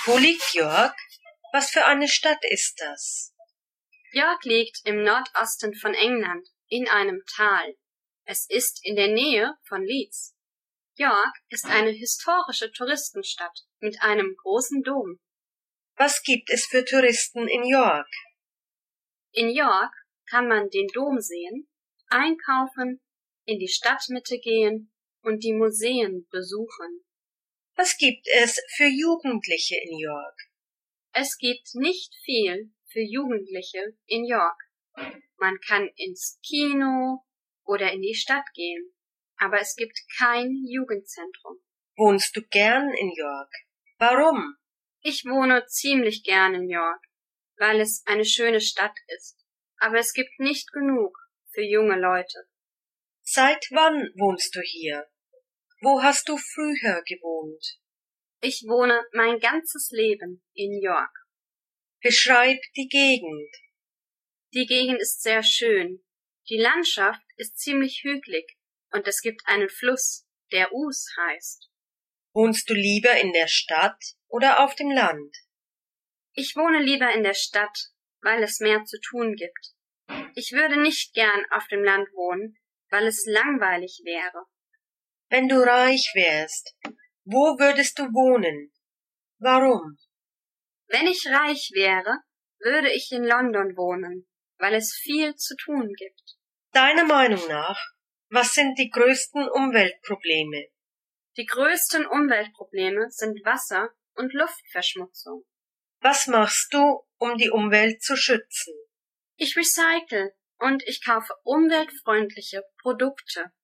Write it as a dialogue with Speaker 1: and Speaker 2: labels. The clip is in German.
Speaker 1: Wo liegt York? Was für eine Stadt ist das?
Speaker 2: York liegt im Nordosten von England in einem Tal. Es ist in der Nähe von Leeds. York ist eine historische Touristenstadt mit einem großen Dom.
Speaker 1: Was gibt es für Touristen in York?
Speaker 2: In York kann man den Dom sehen, einkaufen, in die Stadtmitte gehen und die Museen besuchen.
Speaker 1: Was gibt es für Jugendliche in York?
Speaker 2: Es gibt nicht viel für Jugendliche in York. Man kann ins Kino oder in die Stadt gehen, aber es gibt kein Jugendzentrum.
Speaker 1: Wohnst du gern in York? Warum?
Speaker 2: Ich wohne ziemlich gern in York, weil es eine schöne Stadt ist, aber es gibt nicht genug für junge Leute.
Speaker 1: Seit wann wohnst du hier? Wo hast du früher gewohnt?
Speaker 2: Ich wohne mein ganzes Leben in York.
Speaker 1: Beschreib die Gegend.
Speaker 2: Die Gegend ist sehr schön. Die Landschaft ist ziemlich hügelig und es gibt einen Fluss, der Ouse heißt.
Speaker 1: Wohnst du lieber in der Stadt oder auf dem Land?
Speaker 2: Ich wohne lieber in der Stadt, weil es mehr zu tun gibt. Ich würde nicht gern auf dem Land wohnen, weil es langweilig wäre.
Speaker 1: Wenn du reich wärst, wo würdest du wohnen? Warum?
Speaker 2: Wenn ich reich wäre, würde ich in London wohnen, weil es viel zu tun gibt.
Speaker 1: Deiner Meinung nach, was sind die größten Umweltprobleme?
Speaker 2: Die größten Umweltprobleme sind Wasser- und Luftverschmutzung.
Speaker 1: Was machst du, um die Umwelt zu schützen?
Speaker 2: Ich recycle und ich kaufe umweltfreundliche Produkte.